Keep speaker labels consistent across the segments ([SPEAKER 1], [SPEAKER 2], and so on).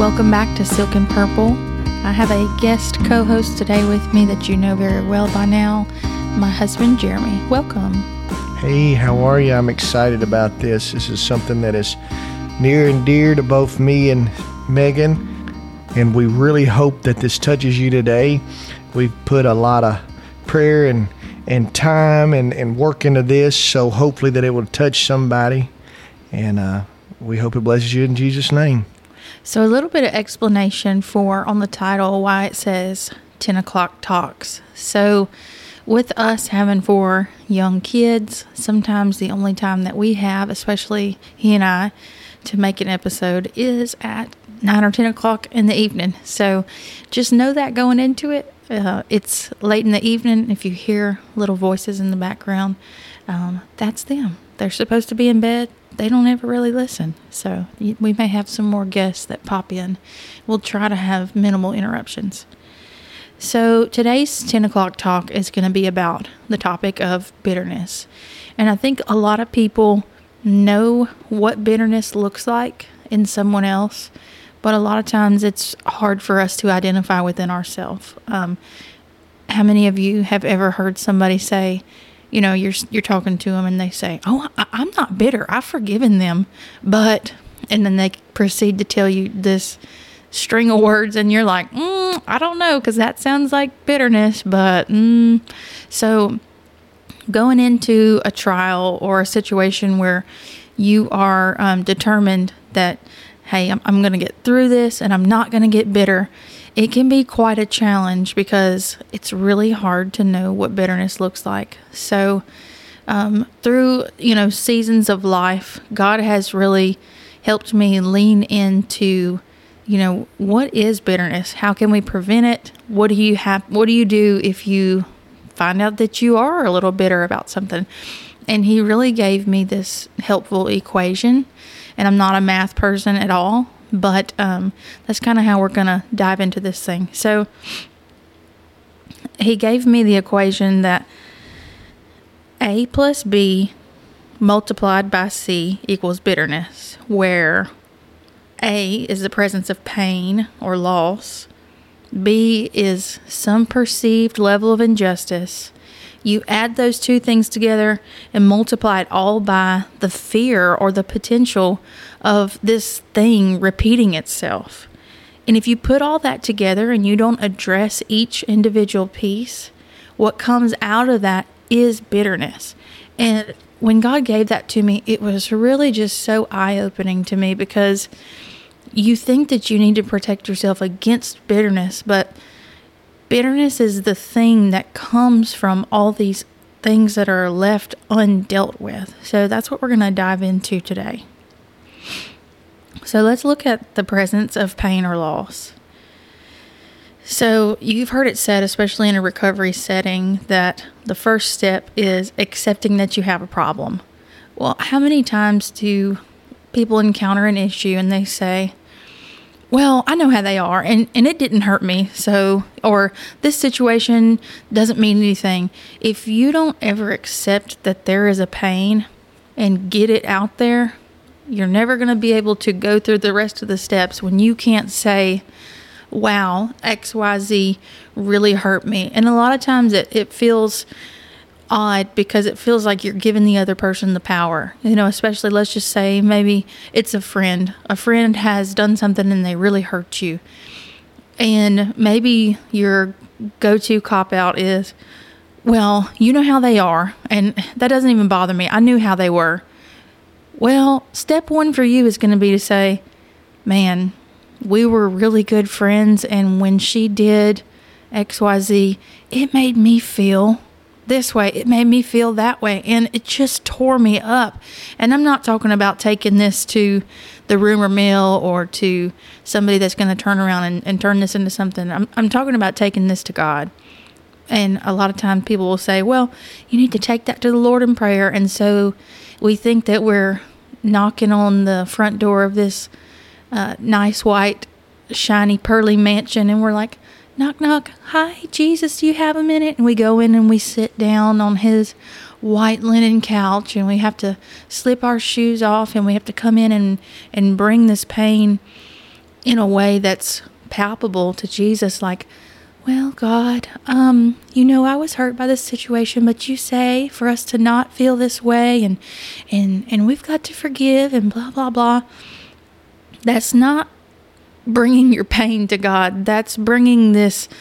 [SPEAKER 1] Welcome back to Silk and Purple. I have a guest co-host today with me that you know very well by now, my husband Jeremy. Welcome.
[SPEAKER 2] Hey, how are you? I'm excited about this. This is something that is near and dear to both me and Megan, and we really hope that this touches you today. We've put a lot of prayer and time and work into this, so hopefully that it will touch somebody, and we hope it blesses you in Jesus' name.
[SPEAKER 1] So a little bit of explanation on the title, why it says 10 o'clock talks. So with us having 4 young kids, sometimes the only time that we have, especially he and I, to make an episode is at 9 or 10 o'clock in the evening. So just know that going into it. It's late in the evening. If you hear little voices in the background, that's them. They're supposed to be in bed. They don't ever really listen. So we may have some more guests that pop in. We'll try to have minimal interruptions. So today's 10 o'clock talk is going to be about the topic of bitterness. And I think a lot of people know what bitterness looks like in someone else, but a lot of times it's hard for us to identify within ourselves. How many of you have ever heard somebody say, you know, you're talking to them and they say, "Oh, I'm not bitter. I've forgiven them," and then they proceed to tell you this string of words, and you're like, I don't know, because that sounds like bitterness, but So going into a trial or a situation where you are determined that, hey, I'm going to get through this and I'm not going to get bitter, it can be quite a challenge because it's really hard to know what bitterness looks like. So through, seasons of life, God has really helped me lean into, what is bitterness? How can we prevent it? What do you do if you find out that you are a little bitter about something? And he really gave me this helpful equation. And I'm not a math person at all, but that's kind of how we're going to dive into this thing. So he gave me the equation that A plus B multiplied by C equals bitterness, where A is the presence of pain or loss, B is some perceived level of injustice. You add those two things together and multiply it all by the fear or the potential of this thing repeating itself. And if you put all that together and you don't address each individual piece, what comes out of that is bitterness. And when God gave that to me, it was really just so eye-opening to me, because you think that you need to protect yourself against bitterness, but bitterness is the thing that comes from all these things that are left undealt with. So that's what we're going to dive into today. So let's look at the presence of pain or loss. So you've heard it said, especially in a recovery setting, that the first step is accepting that you have a problem. Well, how many times do people encounter an issue and they say, "Well, I know how they are, and it didn't hurt me, or this situation doesn't mean anything." If you don't ever accept that there is a pain and get it out there, you're never going to be able to go through the rest of the steps when you can't say, "Wow, XYZ really hurt me." And a lot of times it feels odd because it feels like you're giving the other person the power, especially, let's just say maybe it's a friend has done something and they really hurt you, and maybe your go-to cop-out is, "Well, you know how they are, and that doesn't even bother me. I knew how they were." Well, step one for you is going to be to say, "Man, we were really good friends, and when she did XYZ, it made me feel this way, it made me feel that way, and it just tore me up." And I'm not talking about taking this to the rumor mill or to somebody that's going to turn around and turn this into something. I'm talking about taking this to God. And a lot of times people will say, "Well, you need to take that to the Lord in prayer." And so we think that we're knocking on the front door of this nice white shiny pearly mansion, and we're like, "Knock, knock. Hi, Jesus, do you have a minute?" And we go in and we sit down on his white linen couch, and we have to slip our shoes off, and we have to come in and bring this pain in a way that's palpable to Jesus, like, well, God, I was hurt by this situation, but you say for us to not feel this way, and we've got to forgive, and blah, blah, blah. That's not bringing your pain to God. That's bringing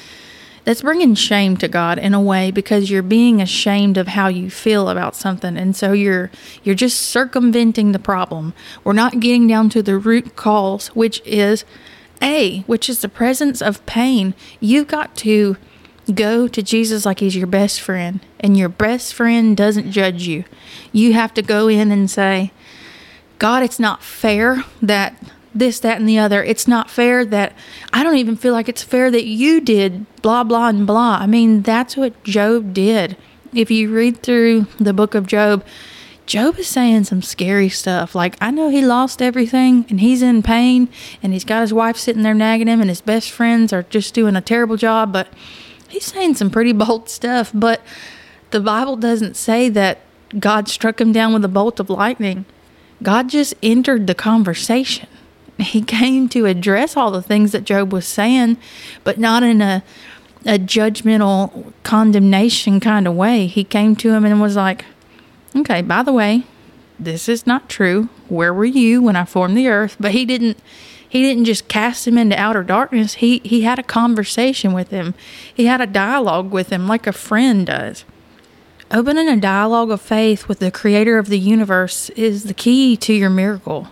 [SPEAKER 1] shame to God in a way, because you're being ashamed of how you feel about something. And so you're just circumventing the problem. We're not getting down to the root cause, which is the presence of pain. You've got to go to Jesus like he's your best friend, and your best friend doesn't judge you. You have to go in and say, God, it's not fair that this, that, and the other. It's not fair that I don't even feel like it's fair that you did blah, blah, and blah. I mean, that's what Job did. If you read through the book of Job, Job is saying some scary stuff. Like, I know he lost everything and he's in pain and he's got his wife sitting there nagging him and his best friends are just doing a terrible job, but he's saying some pretty bold stuff. But the Bible doesn't say that God struck him down with a bolt of lightning. God just entered the conversation. He came to address all the things that Job was saying, but not in a judgmental condemnation kind of way. He came to him and was like, okay, by the way, this is not true. Where were you when I formed the earth? But he didn't just cast him into outer darkness. He had a conversation with him. He had a dialogue with him like a friend does. Opening a dialogue of faith with the creator of the universe is the key to your miracle.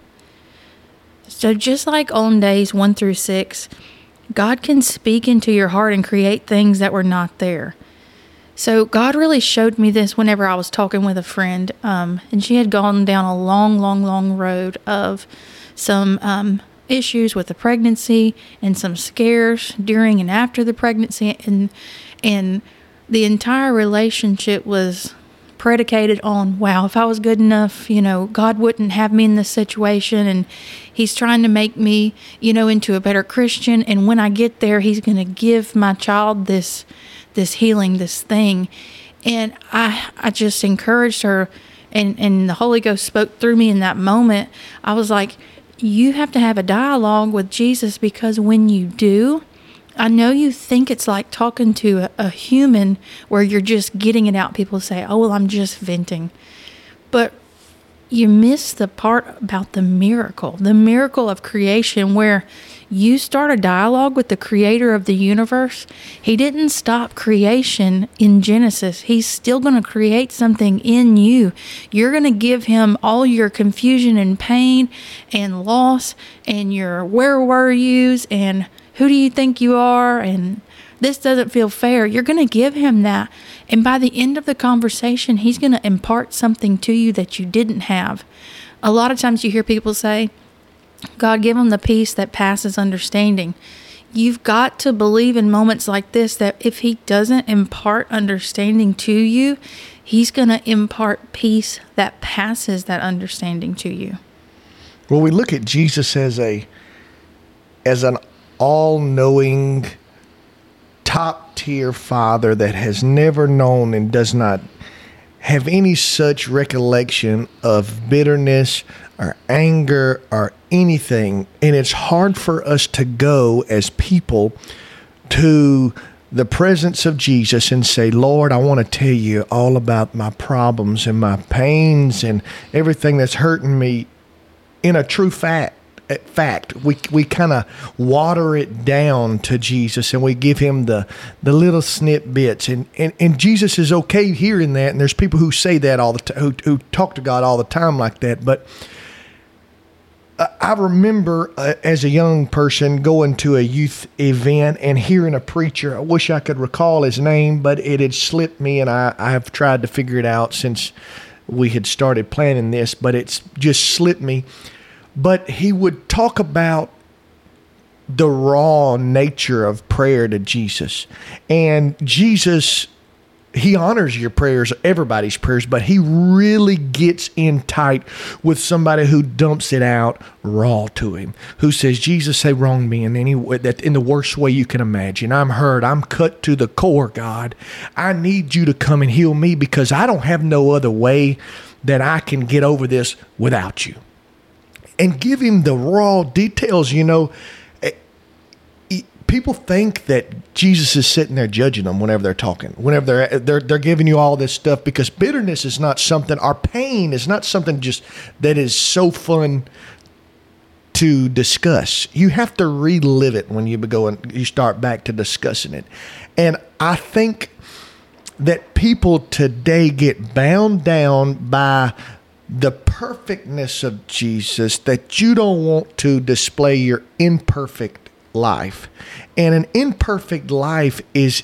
[SPEAKER 1] So just like on days 1 through 6, God can speak into your heart and create things that were not there. So God really showed me this whenever I was talking with a friend, and she had gone down a long, long, long road of some issues with the pregnancy and some scares during and after the pregnancy, and the entire relationship was predicated on, wow, if I was good enough, God wouldn't have me in this situation, and he's trying to make me, into a better Christian, and when I get there, he's going to give my child this healing, this thing. And I just encouraged her, and the Holy Ghost spoke through me in that moment. I was like, you have to have a dialogue with Jesus, because when you do, I know you think it's like talking to a human where you're just getting it out. People say, oh, well, I'm just venting. But you miss the part about the miracle of creation, where you start a dialogue with the creator of the universe. He didn't stop creation in Genesis. He's still going to create something in you. You're going to give him all your confusion and pain and loss and your where were yous and who do you think you are, and this doesn't feel fair. You're going to give him that. And by the end of the conversation, he's going to impart something to you that you didn't have. A lot of times you hear people say, God, give them the peace that passes understanding. You've got to believe in moments like this that if he doesn't impart understanding to you, he's going to impart peace that passes that understanding to you.
[SPEAKER 2] Well, we look at Jesus as an all-knowing, top-tier Father that has never known and does not have any such recollection of bitterness or anger or anything. And it's hard for us to go as people to the presence of Jesus and say, Lord, I want to tell you all about my problems and my pains and everything that's hurting me in a true fact. We kind of water it down to Jesus, and we give him the little snip bits, and Jesus is okay hearing that. And there's people who say that all the time, who talk to God all the time like that. But I remember as a young person going to a youth event and hearing a preacher. I wish I could recall his name, but it had slipped me, and I have tried to figure it out since we had started planning this, but it's just slipped me. But he would talk about the raw nature of prayer to Jesus. And Jesus, he honors your prayers, everybody's prayers, but he really gets in tight with somebody who dumps it out raw to him, who says, Jesus, they wronged me in any way, that in the worst way you can imagine. I'm hurt. I'm cut to the core, God. I need you to come and heal me, because I don't have no other way that I can get over this without you. And give him the raw details, people think that Jesus is sitting there judging them whenever they're talking, whenever they're giving you all this stuff, because bitterness is not something, our pain is not something just that is so fun to discuss. You have to relive it when you start back to discussing it. And I think that people today get bound down by the perfectness of Jesus, that you don't want to display your imperfect life. And an imperfect life is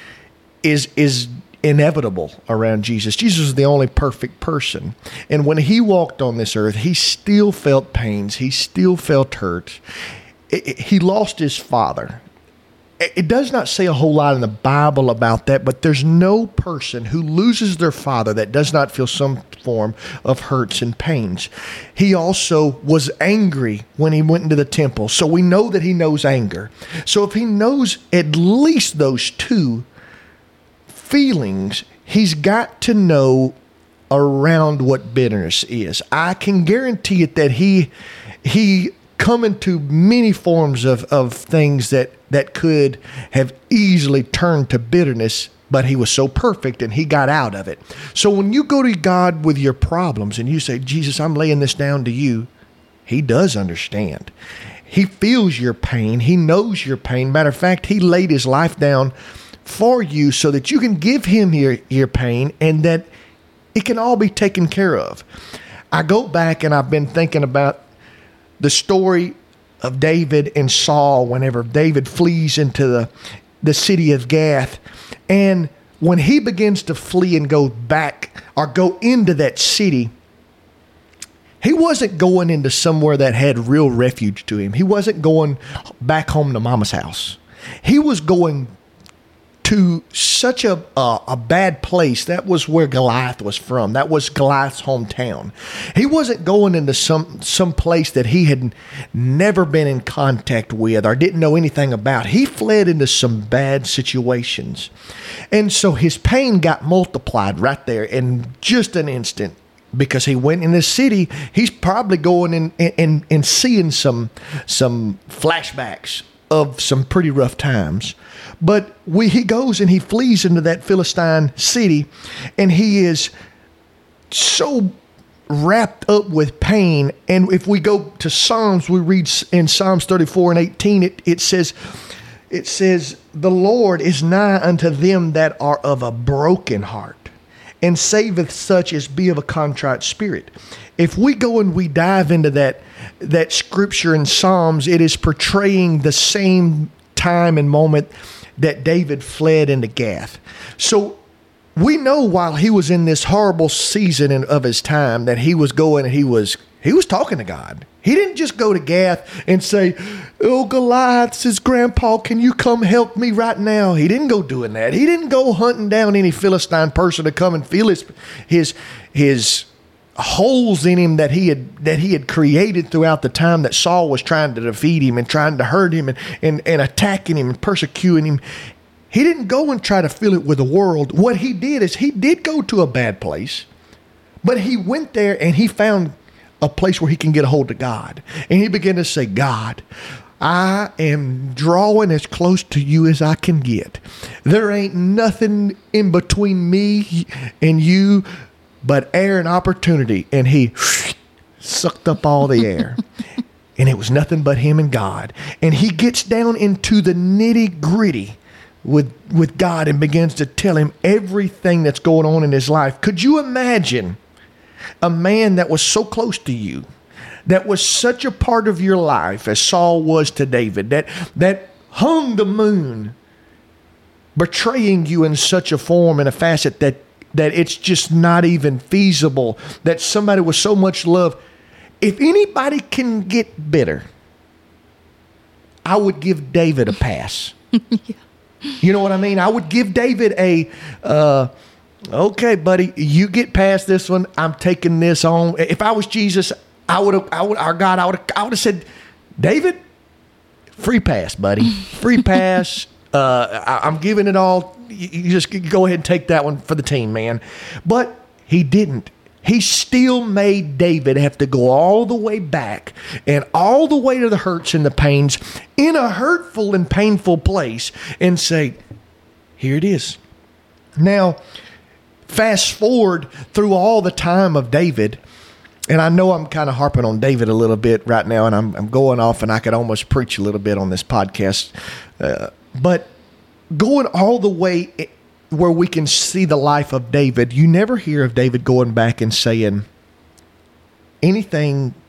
[SPEAKER 2] inevitable around Jesus. Jesus is the only perfect person. And when he walked on this earth, he still felt pains. He still felt hurt. He lost his father. It does not say a whole lot in the Bible about that, but there's no person who loses their father that does not feel some form of hurts and pains. He also was angry when he went into the temple. So we know that he knows anger. So if he knows at least those two feelings, he's got to know around what bitterness is. I can guarantee it that he come into many forms of things that could have easily turned to bitterness, but he was so perfect and he got out of it. So when you go to God with your problems and you say, Jesus, I'm laying this down to you, he does understand. He feels your pain. He knows your pain. Matter of fact, he laid his life down for you so that you can give him your pain and that it can all be taken care of. I go back and I've been thinking about the story of David and Saul whenever David flees into the city of Gath. And when he begins to flee and go back or go into that city, he wasn't going into somewhere that had real refuge to him. He wasn't going back home to mama's house. He was going to such a bad place. That was where Goliath was from. That was Goliath's hometown. He wasn't going into some place that he had never been in contact with or didn't know anything about. He fled into some bad situations. And so his pain got multiplied right there in just an instant. Because he went in this city, he's probably going and seeing some flashbacks of some pretty rough times. But he goes and he flees into that Philistine city, and he is so wrapped up with pain. And if we go to Psalms, we read in Psalms 34 and 18, it says, the Lord is nigh unto them that are of a broken heart, and saveth such as be of a contrite spirit. If we go and we dive into that scripture in Psalms, it is portraying the same time and moment that David fled into Gath. So we know while he was in this horrible season of his time that he was going and he was talking to God. He didn't just go to Gath and say, oh, Goliath, says Grandpa, can you come help me right now? He didn't go doing that. He didn't go hunting down any Philistine person to come and feel his holes in him that he had created throughout the time that Saul was trying to defeat him and trying to hurt him and attacking him and persecuting him. He didn't go and try to fill it with the world. What he did is he did go to a bad place, but he went there and he found a place where he can get a hold of God. And he began to say, God, I am drawing as close to you as I can get. There ain't nothing in between me and you but air and opportunity. And he sucked up all the air. And it was nothing but him and God. And he gets down into the nitty gritty with God and begins to tell him everything that's going on in his life. Could you imagine a man that was so close to you, that was such a part of your life as Saul was to David, that hung the moon, betraying you in such a form and a facet that it's just not even feasible, that somebody with so much love. If anybody can get bitter, I would give David a pass. Yeah. You know what I mean? I would give David okay, buddy, you get past this one. I'm taking this on. If I was Jesus, I would have said, David, free pass, buddy. Free pass. I'm giving it all. You just go ahead and take that one for the team, man. But he didn't. He still made David have to go all the way back and all the way to the hurts and the pains in a hurtful and painful place and say, here it is. Now, fast forward through all the time of David, and I know I'm kind of harping on David a little bit right now, and I'm going off, and I could almost preach a little bit on this podcast. But going all the way where we can see the life of David, you never hear of David going back and saying anything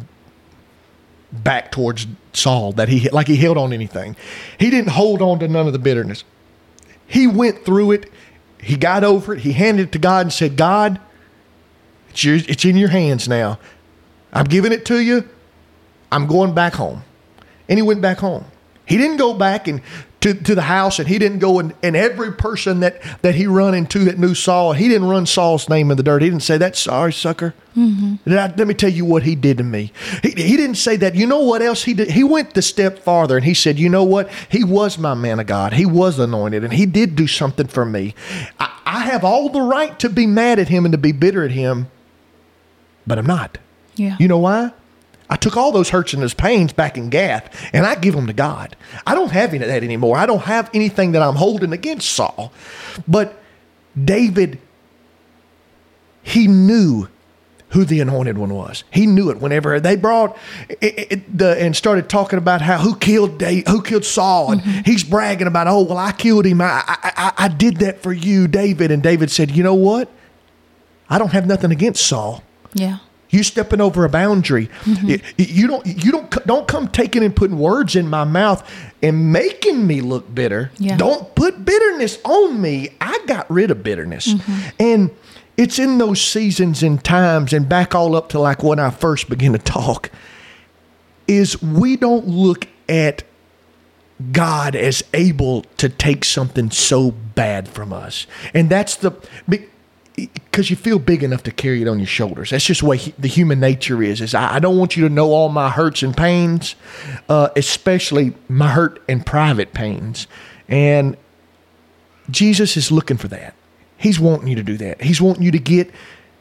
[SPEAKER 2] back towards Saul that he held on to anything. He didn't hold on to none of the bitterness. He went through it. He got over it. He handed it to God and said, God, it's in your hands now. I'm giving it to you. I'm going back home. And he went back home. He didn't go back and to the house, and he didn't go and every person that he run into that knew Saul, he didn't run Saul's name in the dirt. He didn't say, that's sorry, sucker. Mm-hmm. Let me tell you what he did to me. He didn't say that. You know what else he did? He went the step farther, and he said, you know what? He was my man of God. He was anointed, and he did do something for me. I have all the right to be mad at him and to be bitter at him, but I'm not.
[SPEAKER 1] Yeah.
[SPEAKER 2] You know why? I took all those hurts and those pains back in Gath, and I give them to God. I don't have any of that anymore. I don't have anything that I'm holding against Saul. But David, he knew who the anointed one was. He knew it whenever they brought and started talking about who killed Saul, and he's bragging about, oh, well, I killed him. I did that for you, David. And David said, you know what? I don't have nothing against Saul.
[SPEAKER 1] Yeah.
[SPEAKER 2] You stepping over a boundary. Mm-hmm. You don't come taking and putting words in my mouth and making me look bitter.
[SPEAKER 1] Yeah.
[SPEAKER 2] Don't put bitterness on me. I got rid of bitterness. Mm-hmm. And it's in those seasons and times, and back all up to like when I first began to talk, is we don't look at God as able to take something so bad from us. And that's because you feel big enough to carry it on your shoulders. That's just the way the human nature is I don't want you to know all my hurts and pains, especially my hurt and private pains. And Jesus is looking for that. He's wanting you to do that. He's wanting you to get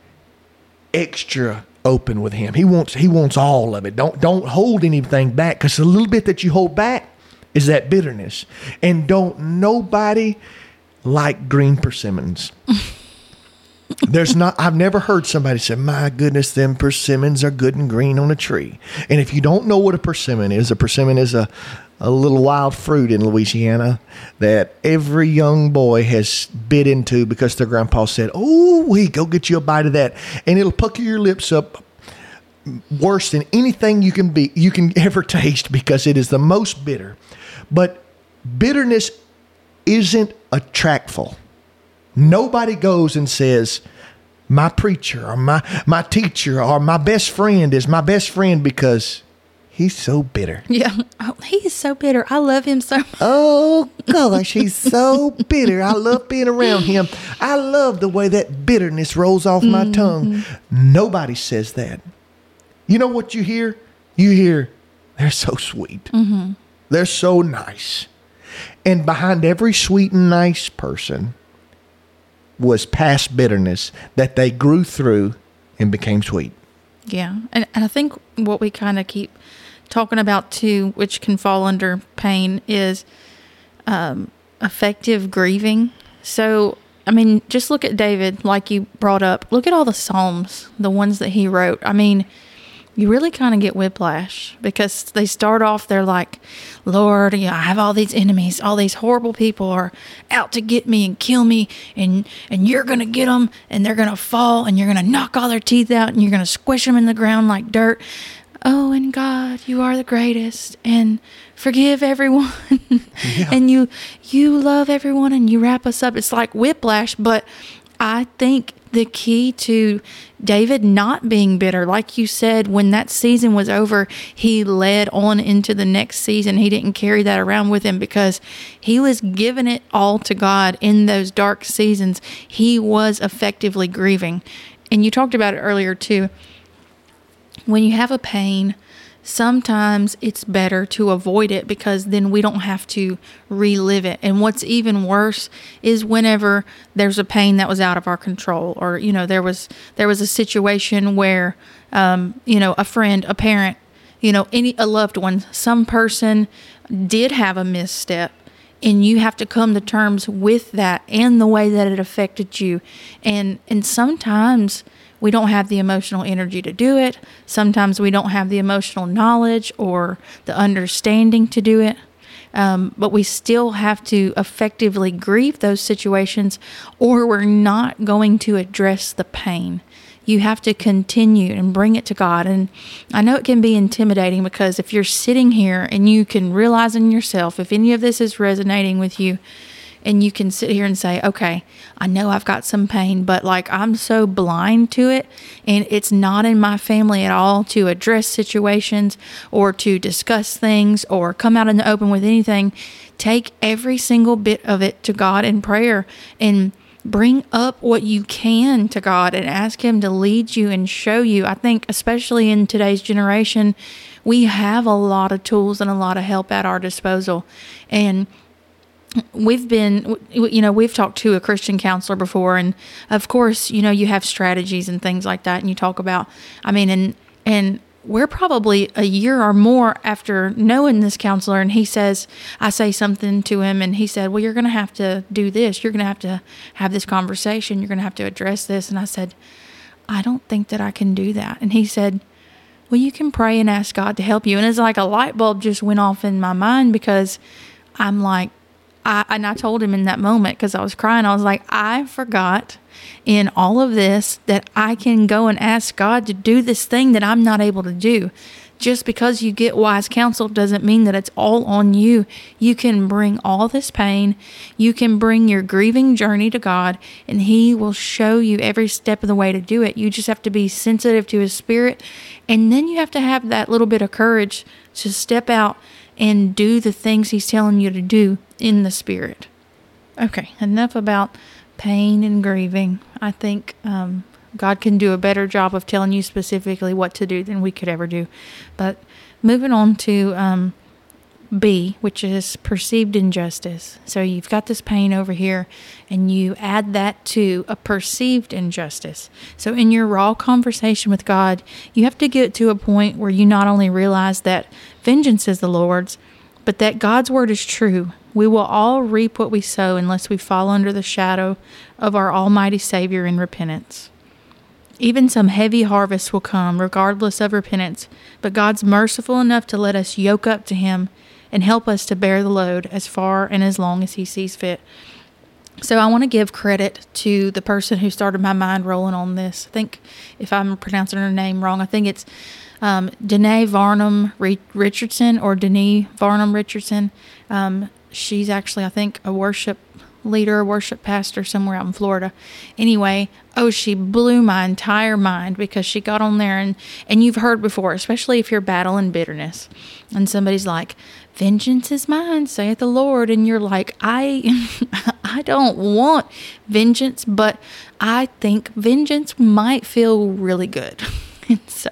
[SPEAKER 2] extra open with him. He wants all of it. Don't hold anything back, because the little bit that you hold back is that bitterness. And don't nobody like green persimmons. I've never heard somebody say, my goodness, them persimmons are good and green on a tree. And if you don't know what a persimmon is a little wild fruit in Louisiana that every young boy has bit into because their grandpa said, oh, go get you a bite of that. And it'll pucker your lips up worse than anything you can ever taste, because it is the most bitter. But bitterness isn't attractful. Nobody goes and says, my preacher or my teacher or my best friend is my best friend because he's so bitter.
[SPEAKER 1] Yeah. Oh, he is so bitter. I love him so much.
[SPEAKER 2] Oh, gosh, he's so bitter. I love being around him. I love the way that bitterness rolls off my tongue. Nobody says that. You know what you hear? You hear, they're so sweet. Mm-hmm. They're so nice. And behind every sweet and nice person was past bitterness that they grew through and became sweet.
[SPEAKER 1] Yeah. And I think what we kind of keep talking about too, which can fall under pain, is effective grieving. So, I mean, just look at David, like you brought up. Look at all the Psalms, the ones that he wrote. I mean, you really kind of get whiplash, because they start off, they're like, Lord, I have all these enemies, all these horrible people are out to get me and kill me, and you're going to get them, and they're going to fall, and you're going to knock all their teeth out, and you're going to squish them in the ground like dirt. Oh, and God, you are the greatest, and forgive everyone, yeah. And you love everyone, and you wrap us up. It's like whiplash, but I think the key to David not being bitter, like you said, when that season was over, he led on into the next season. He didn't carry that around with him because he was giving it all to God in those dark seasons. He was effectively grieving. And you talked about it earlier too. When you have a pain, sometimes it's better to avoid it because then we don't have to relive it. And what's even worse is whenever there's a pain that was out of our control, or, there was a situation where, a friend, a parent, a loved one, some person did have a misstep, and you have to come to terms with that and the way that it affected you. And sometimes we don't have the emotional energy to do it. Sometimes we don't have the emotional knowledge or the understanding to do it. But we still have to effectively grieve those situations, or we're not going to address the pain. You have to continue and bring it to God. And I know it can be intimidating, because if you're sitting here and you can realize in yourself, if any of this is resonating with you, and you can sit here and say, okay, I know I've got some pain, but I'm so blind to it, and it's not in my family at all to address situations or to discuss things or come out in the open with anything. Take every single bit of it to God in prayer, and bring up what you can to God and ask Him to lead you and show you. I think especially in today's generation, we have a lot of tools and a lot of help at our disposal. And we've talked to a Christian counselor before, and of course, you have strategies and things like that, and you talk about, and we're probably a year or more after knowing this counselor, and I say something to him, and he said, well, you're going to have to do this. You're going to have this conversation. You're going to have to address this. And I said, I don't think that I can do that. And he said, well, you can pray and ask God to help you. And it's like a light bulb just went off in my mind, because I'm like, I told him in that moment, because I was crying, I was like, I forgot in all of this that I can go and ask God to do this thing that I'm not able to do. Just because you get wise counsel doesn't mean that it's all on you. You can bring all this pain. You can bring your grieving journey to God, and He will show you every step of the way to do it. You just have to be sensitive to His Spirit, and then you have to have that little bit of courage to step out and do the things He's telling you to do in the Spirit. Okay, enough about pain and grieving. I think God can do a better job of telling you specifically what to do than we could ever do. But moving on to B, which is perceived injustice. So you've got this pain over here, and you add that to a perceived injustice. So in your raw conversation with God, you have to get to a point where you not only realize that vengeance is the Lord's, but that God's word is true. We will all reap what we sow unless we fall under the shadow of our almighty Savior in repentance. Even some heavy harvest will come regardless of repentance, but God's merciful enough to let us yoke up to Him and help us to bear the load as far and as long as He sees fit. So I want to give credit to the person who started my mind rolling on this. I think, if I'm pronouncing her name wrong, I think it's Danae Varnum Richardson, or Denise Varnum Richardson. She's actually, I think, a worship leader, a worship pastor somewhere out in Florida. Anyway, she blew my entire mind, because she got on there, and you've heard before, especially if you're battling bitterness, and somebody's like, vengeance is mine, saith the Lord, and you're like, I don't want vengeance, but I think vengeance might feel really good. And so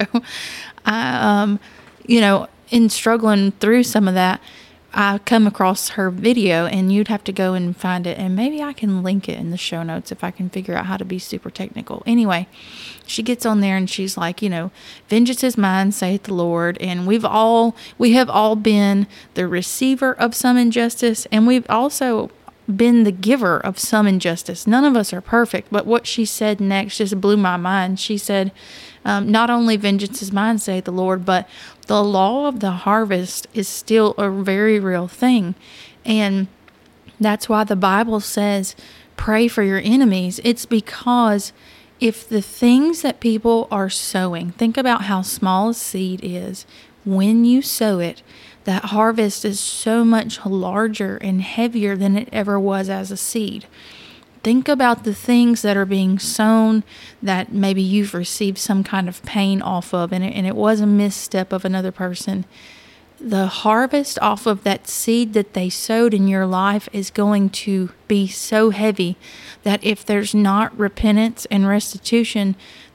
[SPEAKER 1] I, in struggling through some of that, I come across her video, and you'd have to go and find it, and maybe I can link it in the show notes if I can figure out how to be super technical. Anyway, she gets on there, and she's like, vengeance is mine, saith the Lord, and we have all been the receiver of some injustice, and we've also been the giver of some injustice. None of us are perfect, but what she said next just blew my mind. She said, not only vengeance is mine, saith the Lord, but the law of the harvest is still a very real thing. And that's why the Bible says, pray for your enemies. It's because if the things that people are sowing, think about how small a seed is. When you sow it, that harvest is so much larger and heavier than it ever was as a seed. Think about the things that are being sown that maybe you've received some kind of pain off of, and it was a misstep of another person. The harvest off of that seed that they sowed in your life is going to be so heavy that if there's not repentance and restitution,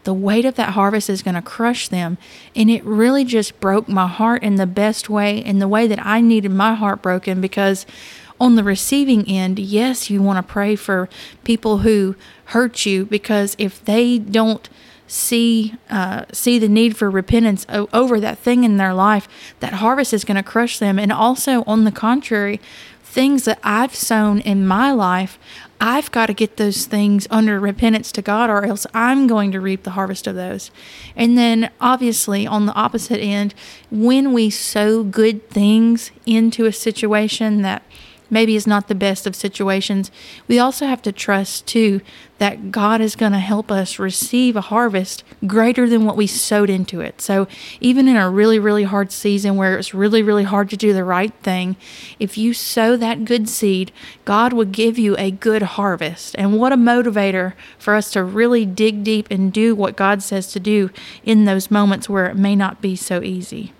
[SPEAKER 1] the weight of that harvest is going to crush them. And it really just broke my heart in the best way, in the way that I needed my heart broken, because on the receiving end, yes, you want to pray for people who hurt you, because if they don't see the need for repentance over that thing in their life, that harvest is going to crush them. And also, on the contrary, things that I've sown in my life, I've got to get those things under repentance to God, or else I'm going to reap the harvest of those. And then obviously on the opposite end, when we sow good things into a situation that maybe is not the best of situations, we also have to trust too that God is going to help us receive a harvest greater than what we sowed into it. So even in a really, really hard season where it's really, really hard to do the right thing, if you sow that good seed, God will give you a good harvest. And what a motivator for us to really dig deep and do what God says to do in those moments where it may not be so easy.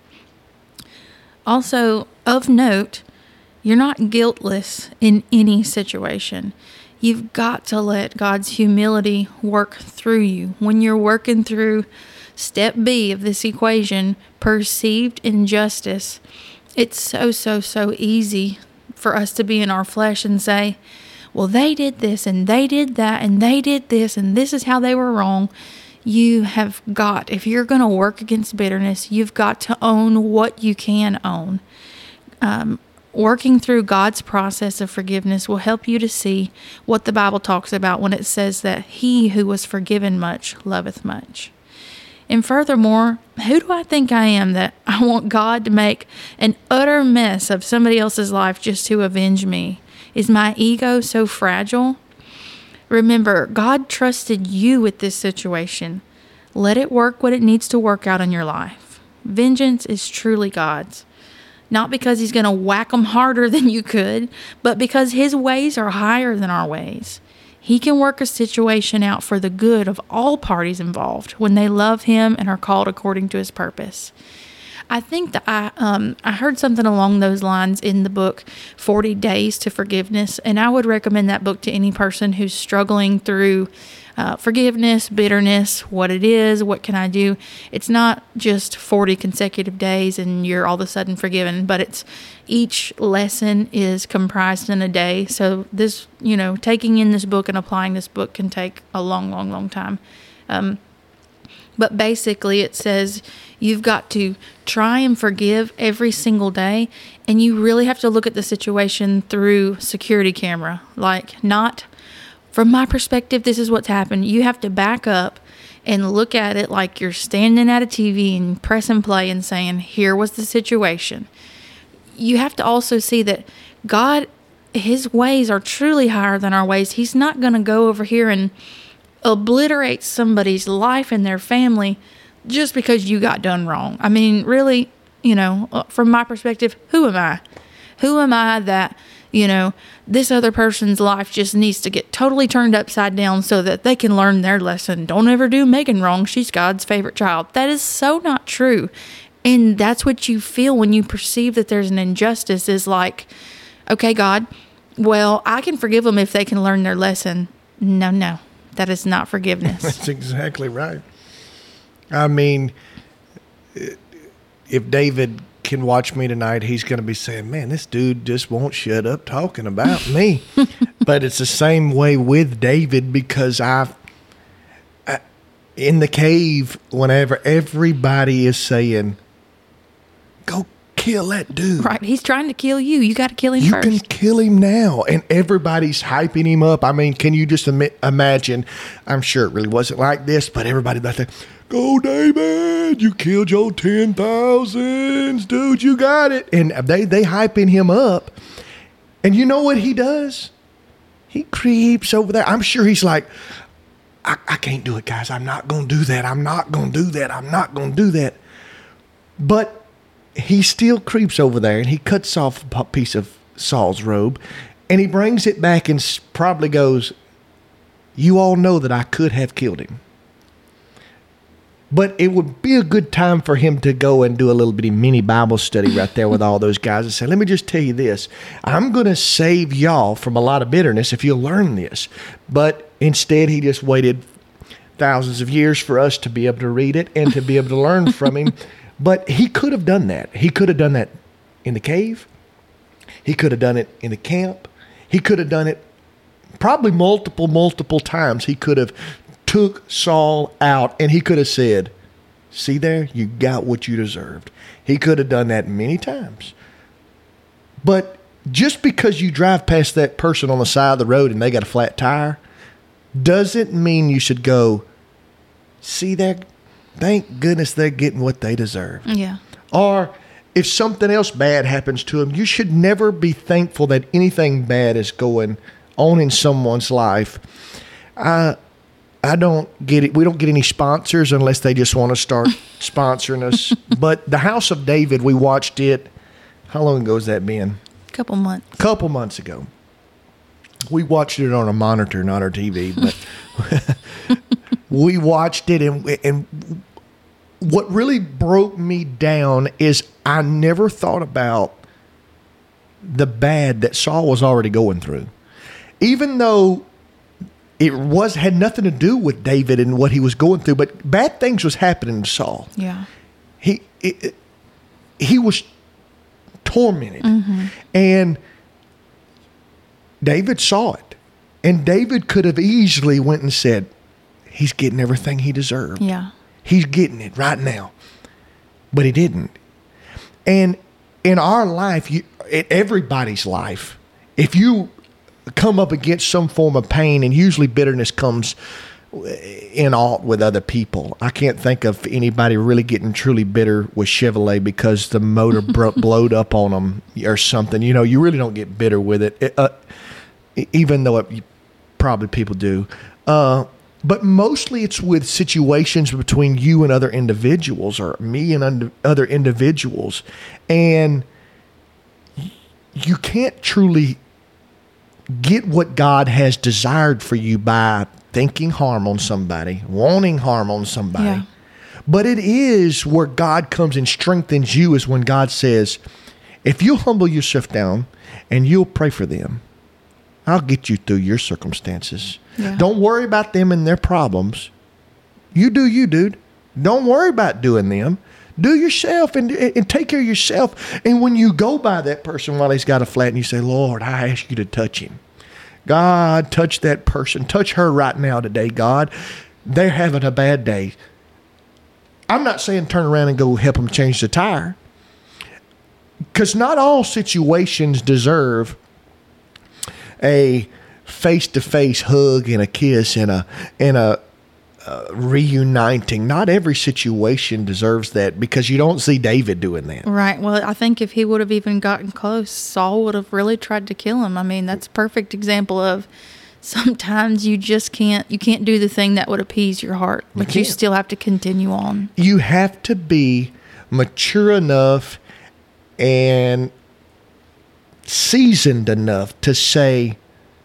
[SPEAKER 1] Also, of note, you're not guiltless in any situation. You've got to let God's humility work through you. When you're working through step B of this equation, perceived injustice, it's so easy for us to be in our flesh and say, well, they did this and they did that and they did this and this is how they were wrong. You have got, if you're going to work against bitterness, you've got to own what you can own. Working through God's process of forgiveness will help you to see what the Bible talks about when it says that he who was forgiven much loveth much. And furthermore, who do I think I am that I want God to make an utter mess of somebody else's life just to avenge me? Is my ego so fragile? Remember, God trusted you with this situation. Let it work what it needs to work out in your life. Vengeance is truly God's. Not because he's going to whack them harder than you could, but because his ways are higher than our ways. He can work a situation out for the good of all parties involved when they love him and are called according to his purpose. I think that I heard something along those lines in the book 40 Days to Forgiveness, and I would recommend that book to any person who's struggling through forgiveness, bitterness, what it is, what can I do. It's not just 40 consecutive days and you're all of a sudden forgiven, but it's each lesson is comprised in a day. So this, taking in this book and applying this book can take a long time. But basically it says you've got to try and forgive every single day, and you really have to look at the situation through security camera, like not from my perspective, this is what's happened. You have to back up and look at it like you're standing at a TV and pressing play and saying, here was the situation. You have to also see that God, his ways are truly higher than our ways. He's not going to go over here and obliterate somebody's life and their family just because you got done wrong. I mean, really, from my perspective, who am I? Who am I that, this other person's life just needs to get totally turned upside down so that they can learn their lesson? Don't ever do Megan wrong. She's God's favorite child. That is so not true. And that's what you feel when you perceive that there's an injustice, is like, okay, God, well, I can forgive them if they can learn their lesson. No, that is not forgiveness.
[SPEAKER 2] That's exactly right. I mean, if David can watch me tonight, he's going to be saying, man, this dude just won't shut up talking about me. But it's the same way with David, because in the cave, whenever everybody is saying, go kill that dude.
[SPEAKER 1] Right. He's trying to kill you. You got to kill him first.
[SPEAKER 2] You can kill him now. And everybody's hyping him up. I mean, can you just imagine? I'm sure it really wasn't like this, but everybody about to, go David, you killed your 10,000s, dude, you got it. And they hyping him up. And you know what he does? He creeps over there. I'm sure he's like, I can't do it, guys. I'm not going to do that. I'm not going to do that. I'm not going to do that. But he still creeps over there, and he cuts off a piece of Saul's robe, and he brings it back and probably goes, you all know that I could have killed him. But it would be a good time for him to go and do a little bitty mini Bible study right there with all those guys and say, let me just tell you this. I'm going to save y'all from a lot of bitterness if you'll learn this. But instead, he just waited thousands of years for us to be able to read it and to be able to learn from him. But he could have done that. He could have done that in the cave. He could have done it in the camp. He could have done it probably multiple times. He could have took Saul out and he could have said, see there, you got what you deserved. He could have done that many times. But just because you drive past that person on the side of the road and they got a flat tire doesn't mean you should go, see there, thank goodness they're getting what they deserve.
[SPEAKER 1] Yeah.
[SPEAKER 2] Or if something else bad happens to them, you should never be thankful that anything bad is going on in someone's life. I don't get it. We don't get any sponsors unless they just want to start sponsoring us. But The House of David, we watched it. How long ago has that been?
[SPEAKER 1] Couple months
[SPEAKER 2] ago. We watched it on a monitor, not our TV, but we watched it, and what really broke me down is I never thought about the bad that Saul was already going through. Even though it had nothing to do with David and what he was going through, but bad things was happening to Saul.
[SPEAKER 1] Yeah.
[SPEAKER 2] He was tormented. Mm-hmm. And David saw it. And David could have easily went and said, he's getting everything he deserved.
[SPEAKER 1] Yeah.
[SPEAKER 2] He's getting it right now. But he didn't. And in our life, in everybody's life, if you come up against some form of pain, and usually bitterness comes in alt with other people. I can't think of anybody really getting truly bitter with Chevrolet because the motor blowed up on them or something. You know, you really don't get bitter with it, even though probably people do. But mostly it's with situations between you and other individuals, or me and other individuals. And you can't truly get what God has desired for you by thinking harm on somebody, wanting harm on somebody.
[SPEAKER 1] Yeah.
[SPEAKER 2] But it is where God comes and strengthens you, is when God says, if you humble yourself down and you'll pray for them, I'll get you through your circumstances.
[SPEAKER 1] Yeah.
[SPEAKER 2] Don't worry about them and their problems. You do you, dude. Don't worry about doing them. Do yourself and take care of yourself. And when you go by that person while he's got a flat and you say, Lord, I ask you to touch him. God, touch that person. Touch her right now today, God. They're having a bad day. I'm not saying turn around and go help them change the tire, because not all situations deserve a face-to-face hug and a kiss and a reuniting. Not every situation deserves that, because you don't see David doing that.
[SPEAKER 1] Right. Well, I think if he would have even gotten close, Saul would have really tried to kill him. I mean, that's a perfect example of sometimes you just can't do the thing that would appease your heart, but you still have to continue on. You
[SPEAKER 2] have to be mature enough and seasoned enough to say,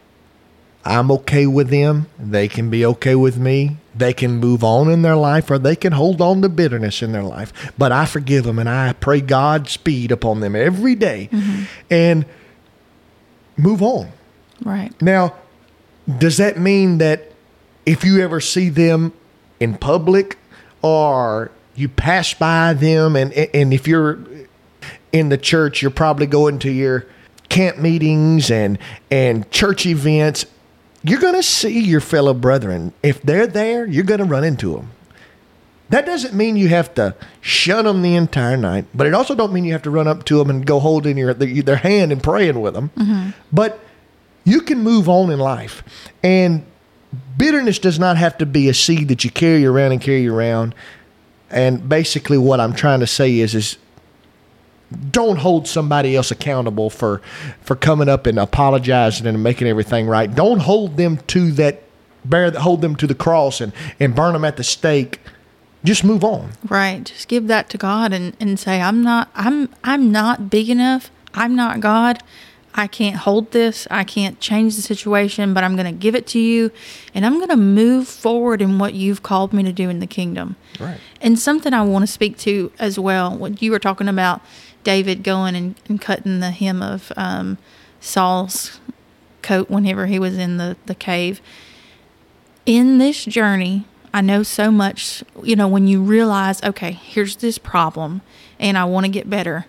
[SPEAKER 2] I'm okay with them. They can be okay with me. They can move on in their life, or they can hold on to bitterness in their life. But I forgive them, and I pray Godspeed upon them every day, and move on.
[SPEAKER 1] Right.
[SPEAKER 2] Now, does that mean that if you ever see them in public, or you pass by them, and if you're in the church, you're probably going to your camp meetings and church events, you're going to see your fellow brethren. If they're there, you're going to run into them. That doesn't mean you have to shun them the entire night, but it also don't mean you have to run up to them and go holding their hand and praying with them. Mm-hmm. But you can move on in life. And bitterness does not have to be a seed that you carry around. And basically what I'm trying to say is don't hold somebody else accountable for coming up and apologizing and making everything right. Don't hold them to hold them to the cross and burn them at the stake. Just move on.
[SPEAKER 1] Right. Just give that to God and say, I'm not big enough. I'm not God. I can't hold this. I can't change the situation, but I'm going to give it to you, and I'm going to move forward in what you've called me to do in the kingdom.
[SPEAKER 2] Right.
[SPEAKER 1] And something I want to speak to as well, when you were talking about David going and cutting the hem of Saul's coat whenever he was in the cave. In this journey, I know so much, when you realize, okay, here's this problem and I want to get better.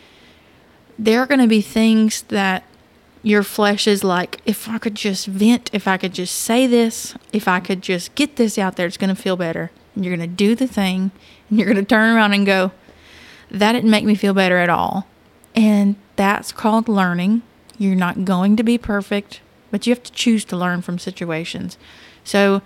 [SPEAKER 1] There are going to be things that your flesh is like, if I could just vent, if I could just say this, if I could just get this out there, it's going to feel better. And you're going to do the thing and you're going to turn around and go, that didn't make me feel better at all. And that's called learning. You're not going to be perfect, but you have to choose to learn from situations. So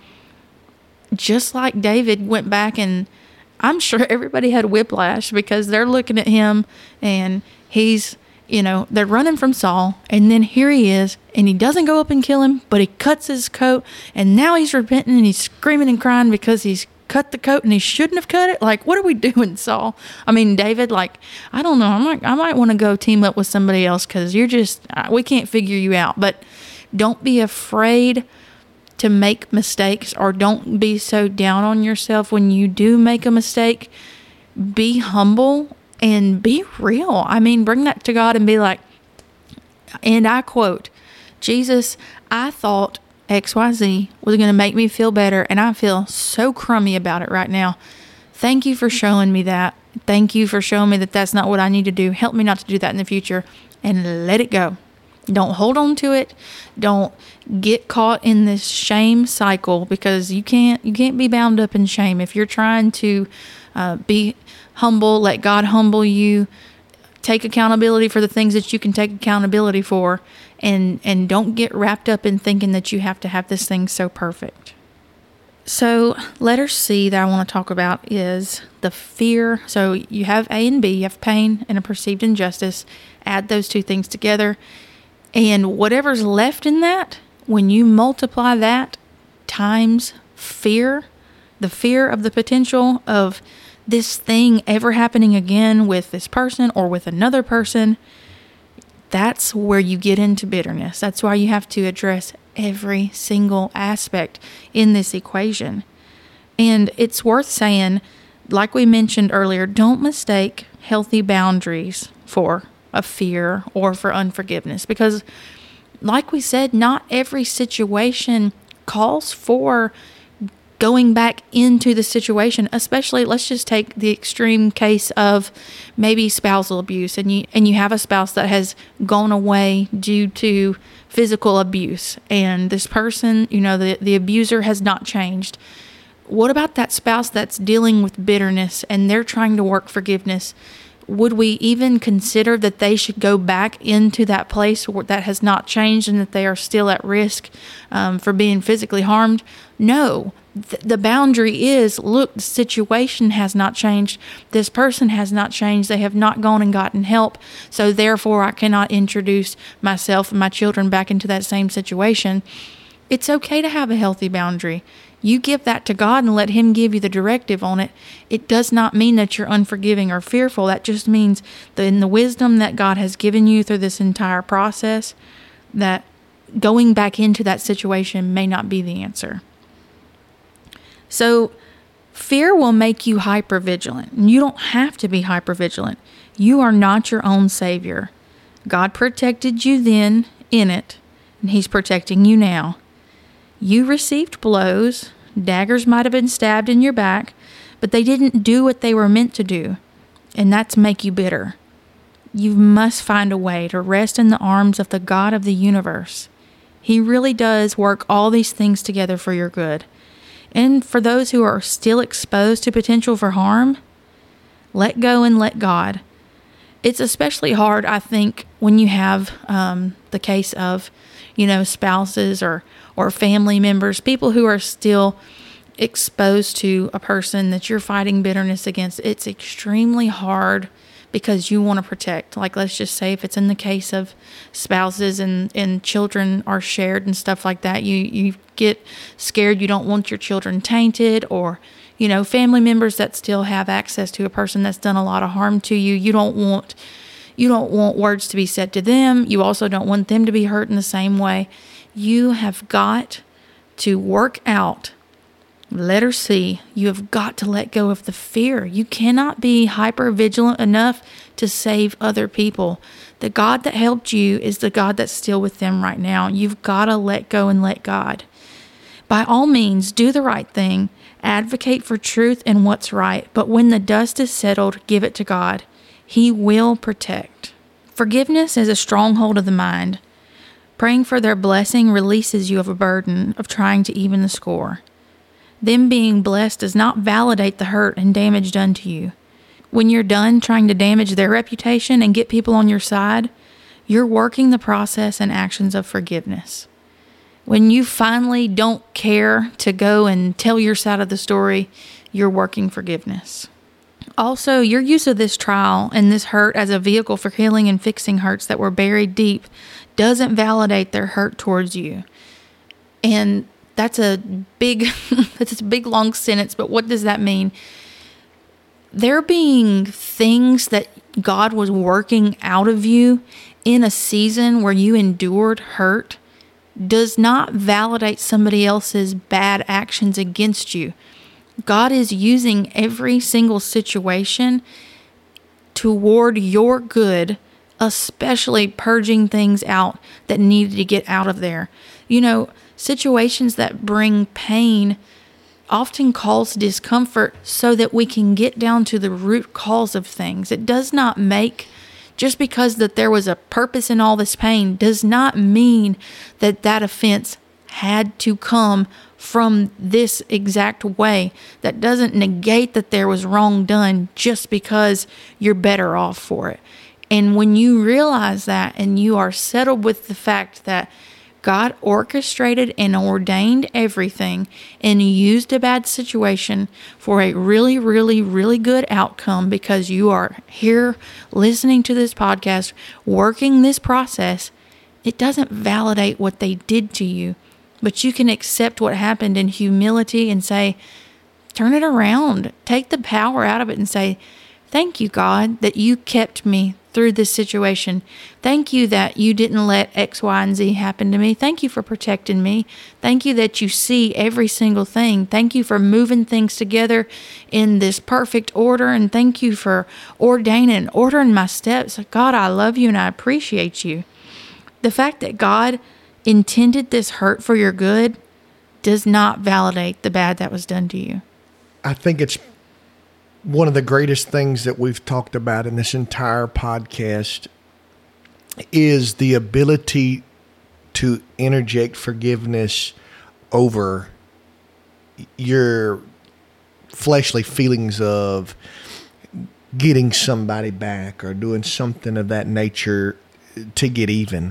[SPEAKER 1] just like David went back, and I'm sure everybody had whiplash because they're looking at him and he's, they're running from Saul, and then here he is, and he doesn't go up and kill him, but he cuts his coat, and now he's repenting and he's screaming and crying because he's cut the coat and he shouldn't have cut it. Like, what are we doing, Saul? David, I don't know. I might want to go team up with somebody else because we can't figure you out. But don't be afraid to make mistakes, or don't be so down on yourself when you do make a mistake. Be humble and be real. Bring that to God and be like, and I quote, Jesus, I thought XYZ was going to make me feel better, and I feel so crummy about it right now. Thank you for showing me that. Thank you for showing me that that's not what I need to do. Help me not to do that in the future, and let it go. Don't hold on to it. Don't get caught in this shame cycle, because you can't be bound up in shame. If you're trying to be humble, let God humble you. Take accountability for the things that you can take accountability for, and don't get wrapped up in thinking that you have to have this thing so perfect. So letter C that I want to talk about is the fear. So you have A and B, you have pain and a perceived injustice. Add those two things together, and whatever's left in that, when you multiply that times fear, the fear of the potential of this thing ever happening again with this person or with another person, that's where you get into bitterness. That's why you have to address every single aspect in this equation. And it's worth saying, like we mentioned earlier, don't mistake healthy boundaries for a fear or for unforgiveness, because like we said, not every situation calls for going back into the situation. Especially, let's just take the extreme case of maybe spousal abuse, and you have a spouse that has gone away due to physical abuse, and this person, the abuser has not changed. What about that spouse that's dealing with bitterness and they're trying to work forgiveness? Would we even consider that they should go back into that place that has not changed and that they are still at risk for being physically harmed? No. The boundary is, look, the situation has not changed. This person has not changed. They have not gone and gotten help. So therefore, I cannot introduce myself and my children back into that same situation. It's okay to have a healthy boundary. You give that to God and let Him give you the directive on it. It does not mean that you're unforgiving or fearful. That just means that in the wisdom that God has given you through this entire process, that going back into that situation may not be the answer. So fear will make you hypervigilant. And you don't have to be hypervigilant. You are not your own savior. God protected you then in it, and He's protecting you now. You received blows. Daggers might have been stabbed in your back, but they didn't do what they were meant to do, and that's make you bitter. You must find a way to rest in the arms of the God of the universe. He really does work all these things together for your good. And for those who are still exposed to potential for harm, let go and let God. It's especially hard, I think, when you have the case of, spouses or family members, people who are still exposed to a person that you're fighting bitterness against. It's extremely hard because you want to protect. Like, let's just say if it's in the case of spouses and children are shared and stuff like that, you get scared. You don't want your children tainted, or, family members that still have access to a person that's done a lot of harm to you. You don't want words to be said to them. You also don't want them to be hurt in the same way. You have got to work out. Letter C, you have got to let go of the fear. You cannot be hyper vigilant enough to save other people. The God that helped you is the God that's still with them right now. You've got to let go and let God. By all means, do the right thing. Advocate for truth and what's right, but when the dust is settled, give it to God. He will protect. Forgiveness is a stronghold of the mind. Praying for their blessing releases you of a burden of trying to even the score. Them being blessed does not validate the hurt and damage done to you. When you're done trying to damage their reputation and get people on your side, you're working the process and actions of forgiveness. When you finally don't care to go and tell your side of the story, you're working forgiveness. Also, your use of this trial and this hurt as a vehicle for healing and fixing hurts that were buried deep doesn't validate their hurt towards you. And that's a big, that's a big long sentence, but what does that mean? There being things that God was working out of you in a season where you endured hurt does not validate somebody else's bad actions against you. God is using every single situation toward your good, especially purging things out that needed to get out of there. You know, situations that bring pain often cause discomfort so that we can get down to the root cause of things. It does not make, just because that there was a purpose in all this pain, does not mean that that offense had to come from this exact way. That doesn't negate that there was wrong done just because you're better off for it. And when you realize that and you are settled with the fact that God orchestrated and ordained everything and used a bad situation for a really, really, really good outcome because you are here listening to this podcast, working this process, it doesn't validate what they did to you, but you can accept what happened in humility and say, turn it around, take the power out of it and say, thank you, God, that you kept me through this situation. Thank you that you didn't let X, Y, and Z happen to me. Thank you for protecting me. Thank you that you see every single thing. Thank you for moving things together in this perfect order. And thank you for ordaining and ordering my steps. God, I love you and I appreciate you. The fact that God intended this hurt for your good does not validate the bad that was done to you.
[SPEAKER 2] I think it's one of the greatest things that we've talked about in this entire podcast is the ability to interject forgiveness over your fleshly feelings of getting somebody back or doing something of that nature to get even.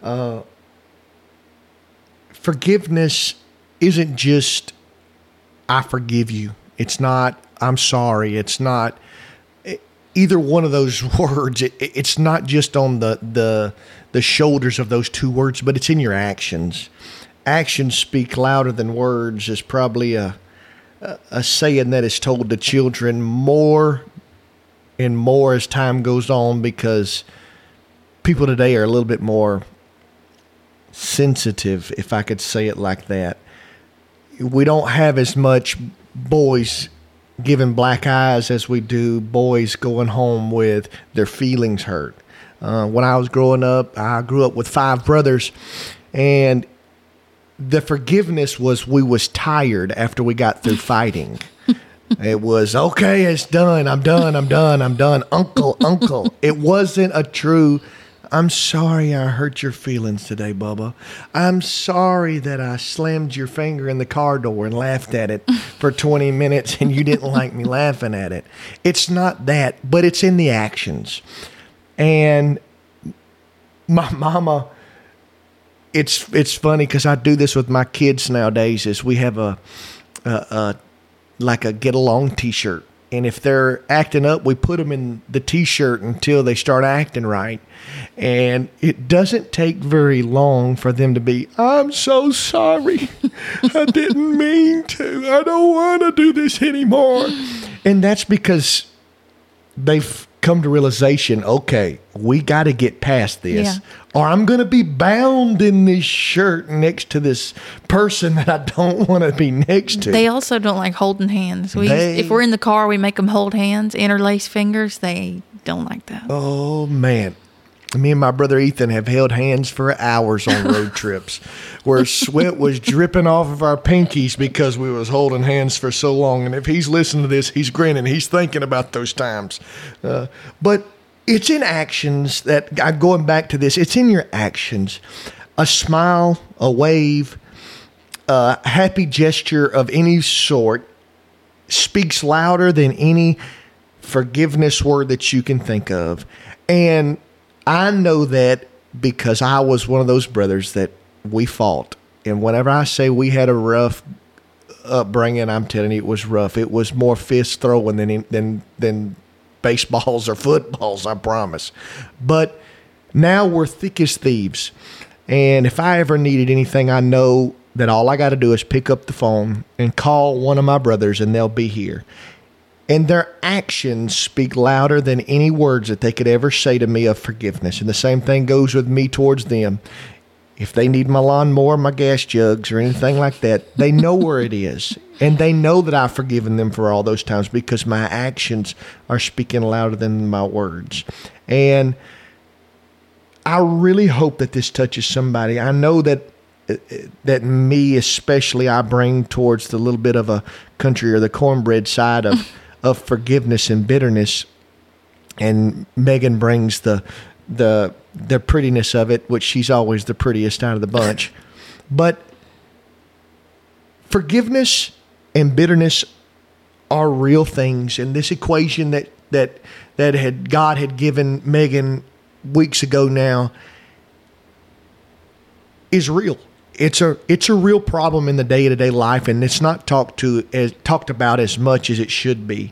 [SPEAKER 2] Forgiveness isn't just, I forgive you. It's not, I'm sorry. It's not either one of those words. It's not just on the shoulders of those two words, but it's in your actions. Actions speak louder than words is probably a saying that is told to children more and more as time goes on, because people today are a little bit more sensitive, if I could say it like that. We don't have as much boys giving black eyes as we do boys going home with their feelings hurt. When I was growing up, I grew up with 5 brothers, and the forgiveness was we was tired after we got through fighting. It was, okay, it's done. I'm done. Uncle. It wasn't a true, I'm sorry I hurt your feelings today, Bubba. I'm sorry that I slammed your finger in the car door and laughed at it for 20 minutes and you didn't like me laughing at it. It's not that, but it's in the actions. And my mama, it's funny because I do this with my kids nowadays, is we have a get along t-shirt. And if they're acting up, we put them in the t-shirt until they start acting right. And it doesn't take very long for them to be, I'm so sorry. I didn't mean to. I don't want to do this anymore. And that's because they've come to realization, okay, we got to get past this, or I'm going to be bound in this shirt next to this person that I don't want to be next to.
[SPEAKER 1] They also don't like holding hands. If we're in the car, we make them hold hands, interlace fingers. They don't like that.
[SPEAKER 2] Oh, man. Me and my brother Ethan have held hands for hours on road trips where sweat was dripping off of our pinkies because we was holding hands for so long. And if he's listening to this, he's grinning. He's thinking about those times. But it's in actions that, going back to this, it's in your actions. A smile, a wave, a happy gesture of any sort speaks louder than any forgiveness word that you can think of. And I know that because I was one of those brothers that we fought. And whenever I say we had a rough upbringing, I'm telling you it was rough. It was more fist throwing than baseballs or footballs, I promise. But now we're thick as thieves. And if I ever needed anything, I know that all I got to do is pick up the phone and call one of my brothers and they'll be here. And their actions speak louder than any words that they could ever say to me of forgiveness. And the same thing goes with me towards them. If they need my lawnmower, my gas jugs, or anything like that, they know where it is. And they know that I've forgiven them for all those times because my actions are speaking louder than my words. And I really hope that this touches somebody. I know that me especially, I bring towards the little bit of a country or the cornbread side of forgiveness and bitterness, and Megan brings the prettiness of it, which she's always the prettiest out of the bunch. But forgiveness and bitterness are real things, and this equation that God had given Megan weeks ago now is real. It's a real problem in the day-to-day life, and it's not talked about as much as it should be.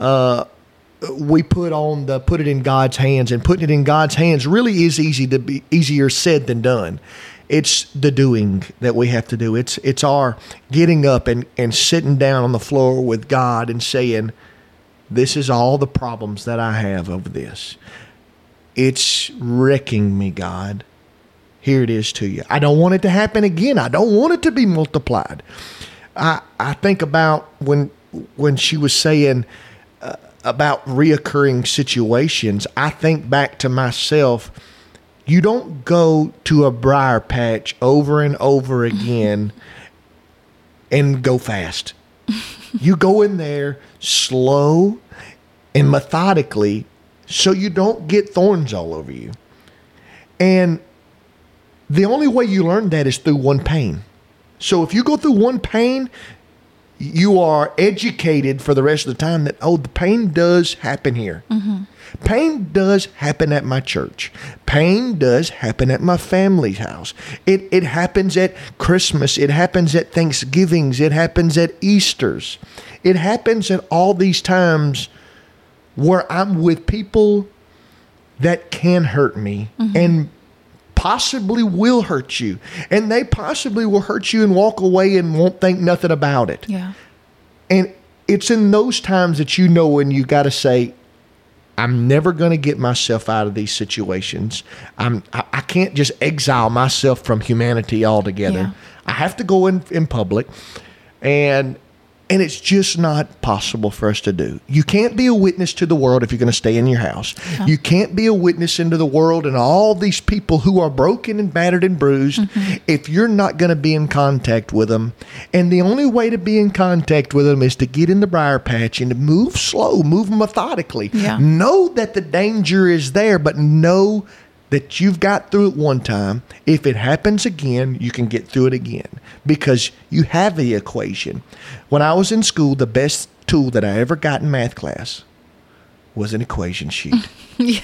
[SPEAKER 2] We put it in God's hands, and putting it in God's hands really is easier said than done. It's the doing that we have to do. It's our getting up and sitting down on the floor with God and saying, this is all the problems that I have over this. It's wrecking me, God. Here it is to you. I don't want it to happen again. I don't want it to be multiplied. I think about when she was saying about reoccurring situations, I think back to myself. You don't go to a briar patch over and over again and go fast. You go in there slow and methodically so you don't get thorns all over you. And the only way you learn that is through one pain. So if you go through one pain, you are educated for the rest of the time that, the pain does happen here. Mm-hmm. Pain does happen at my church. Pain does happen at my family's house. It happens at Christmas. It happens at Thanksgivings. It happens at Easters. It happens at all these times where I'm with people that can hurt me and possibly will hurt you. And they possibly will hurt you and walk away and won't think nothing about it.
[SPEAKER 1] Yeah.
[SPEAKER 2] And it's in those times that you know when you got to say, I'm never going to get myself out of these situations. I can't just exile myself from humanity altogether. Yeah. I have to go in public. And it's just not possible for us to do. You can't be a witness to the world if you're going to stay in your house. Yeah. You can't be a witness into the world and all these people who are broken and battered and bruised if you're not going to be in contact with them. And the only way to be in contact with them is to get in the briar patch and to move slow, move methodically. Yeah. Know that the danger is there, but know that you've got through it one time. If it happens again, you can get through it again because you have the equation. When I was in school, the best tool that I ever got in math class was an equation sheet. Yeah.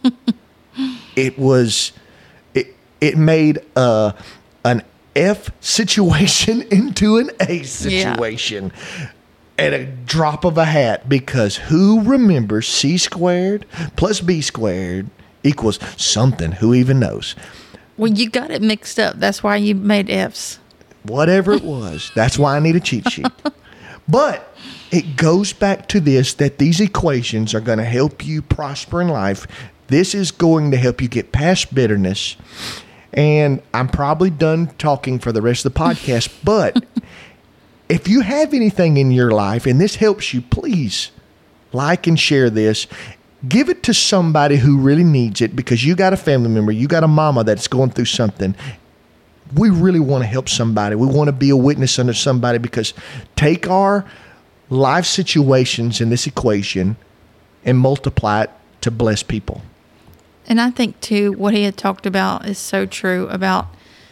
[SPEAKER 2] It made an F situation into an A situation at a drop of a hat, because who remembers C squared plus B squared equals something? Who even knows?
[SPEAKER 1] Well, you got it mixed up. That's why you made F's.
[SPEAKER 2] Whatever it was. That's why I need a cheat sheet. But it goes back to this, that these equations are going to help you prosper in life. This is going to help you get past bitterness. And I'm probably done talking for the rest of the podcast. But if you have anything in your life and this helps you, please like and share this. Give it to somebody who really needs it, because you got a family member, you got a mama that's going through something. We really want to help somebody. We want to be a witness under somebody, because take our life situations in this equation and multiply it to bless people.
[SPEAKER 1] And I think, too, what he had talked about is so true about,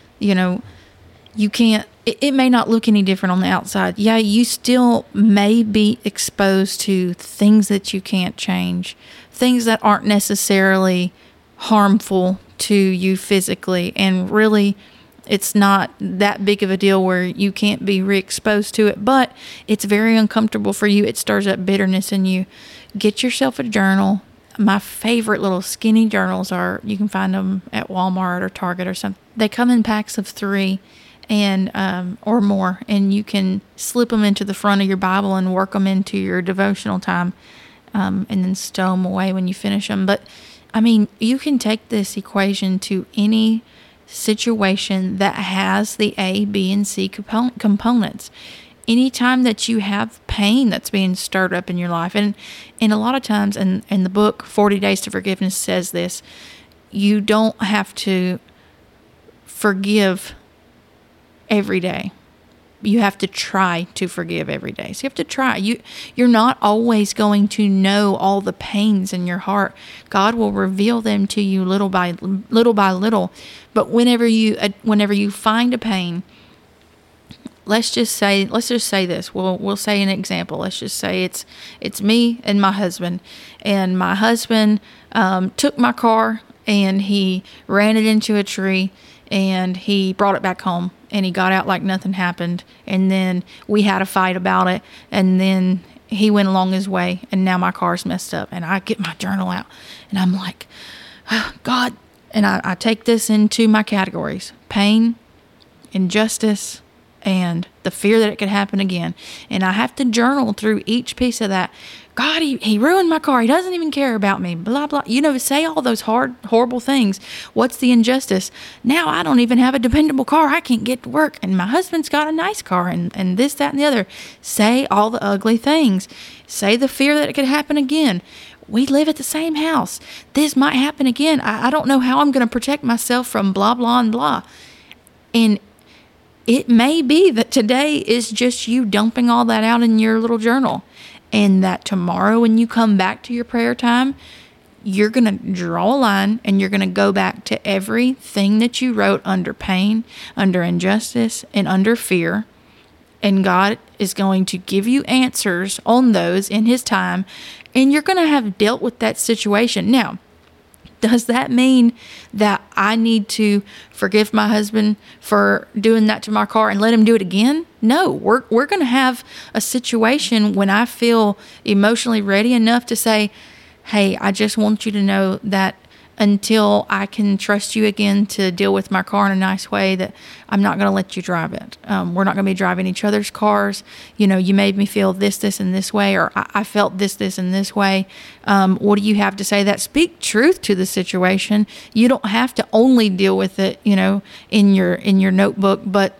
[SPEAKER 1] you can't, it may not look any different on the outside. Yeah, you still may be exposed to things that you can't change, things that aren't necessarily harmful to you physically. And really, it's not that big of a deal where you can't be re-exposed to it, but it's very uncomfortable for you. It stirs up bitterness in you. Get yourself a journal. My favorite little skinny journals you can find them at Walmart or Target or something. They come in packs of 3 and or more, and you can slip them into the front of your Bible and work them into your devotional time, and then stow them away when you finish them. But I mean, you can take this equation to any situation that has the A, B, and C components. Anytime that you have pain that's being stirred up in your life, and a lot of times in the book 40 Days to Forgiveness says this, you don't have to forgive every day. You have to try to forgive every day. So you have to try. You're not always going to know all the pains in your heart. God will reveal them to you little by little. But whenever you find a pain, let's just say this. We'll say an example. Let's just say it's me and my husband. And my husband took my car and he ran it into a tree, and he brought it back home, and he got out like nothing happened. And then we had a fight about it, and then he went along his way, and now my car's messed up. And I get my journal out, and I'm like, oh, God. And I take this into my categories: pain, injustice, and the fear that it could happen again. And I have to journal through each piece of that. God, he ruined my car. He doesn't even care about me. Blah, blah. Say all those horrible things. What's the injustice? Now I don't even have a dependable car. I can't get to work. And my husband's got a nice car, and this, that, and the other. Say all the ugly things. Say the fear that it could happen again. We live at the same house. This might happen again. I don't know how I'm going to protect myself from blah, blah, and blah. And it may be that today is just you dumping all that out in your little journal, and that tomorrow when you come back to your prayer time, you're going to draw a line, and you're going to go back to everything that you wrote under pain, under injustice, and under fear. And God is going to give you answers on those in His time, and you're going to have dealt with that situation. Now, does that mean that I need to forgive my husband for doing that to my car and let him do it again? No, we're going to have a situation when I feel emotionally ready enough to say, hey, I just want you to know that until I can trust you again to deal with my car in a nice way, that I'm not going to let you drive it. We're not going to be driving each other's cars. You made me feel this, and this way, or I felt this, and this way. What do you have to say? That speak truth to the situation. You don't have to only deal with it, in your notebook, but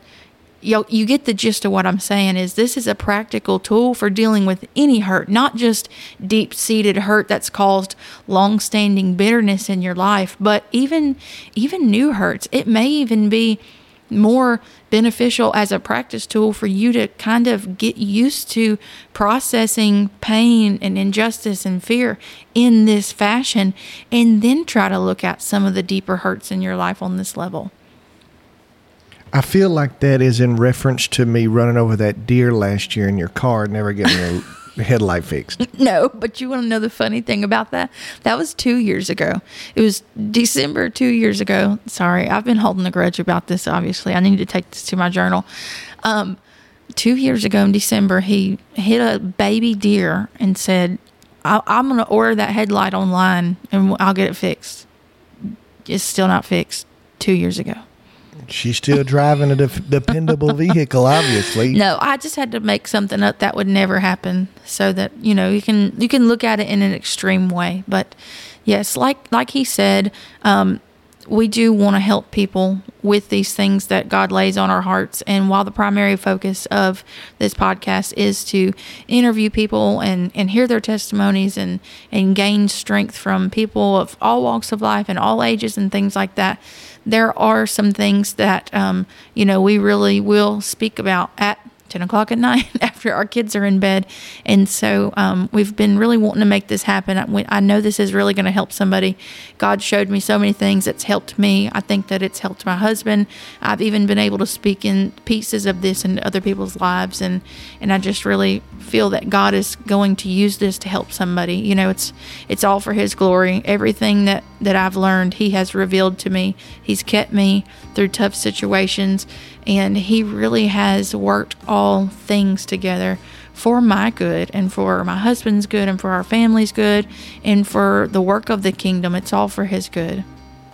[SPEAKER 1] you get the gist of what I'm saying. Is this is a practical tool for dealing with any hurt, not just deep-seated hurt that's caused long-standing bitterness in your life, but even new hurts. It may even be more beneficial as a practice tool for you to kind of get used to processing pain and injustice and fear in this fashion, and then try to look at some of the deeper hurts in your life on this level.
[SPEAKER 2] I feel like that is in reference to me running over that deer last year in your car, never getting the headlight fixed.
[SPEAKER 1] No, but you want to know the funny thing about that? That was 2 years ago. It was December 2 years ago. Sorry, I've been holding a grudge about this, obviously. I need to take this to my journal. 2 years ago in December, he hit a baby deer and said, I'm going to order that headlight online and I'll get it fixed. It's still not fixed 2 years ago.
[SPEAKER 2] She's still driving a dependable vehicle, obviously.
[SPEAKER 1] No, I just had to make something up that would never happen, so that you can look at it in an extreme way. But yes, like he said, we do want to help people with these things that God lays on our hearts. And while the primary focus of this podcast is to interview people and hear their testimonies and gain strength from people of all walks of life and all ages and things like that, there are some things that, we really will speak about at 10 o'clock at night after our kids are in bed. And so we've been really wanting to make this happen. I know this is really going to help somebody. God showed me so many things that's helped me. I think that it's helped my husband. I've even been able to speak in pieces of this into other people's lives. And I just really feel that God is going to use this to help somebody. It's all for His glory. Everything that I've learned, He has revealed to me. He's kept me through tough situations, and He really has worked all things together for my good and for my husband's good and for our family's good and for the work of the kingdom. It's all for His good.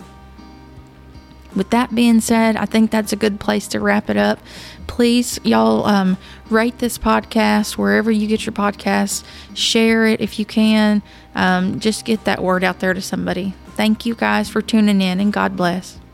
[SPEAKER 1] With that being said, I think that's a good place to wrap it up. Please, y'all, rate this podcast wherever you get your podcasts. Share it if you can. Just get that word out there to somebody. Thank you guys for tuning in, and God bless.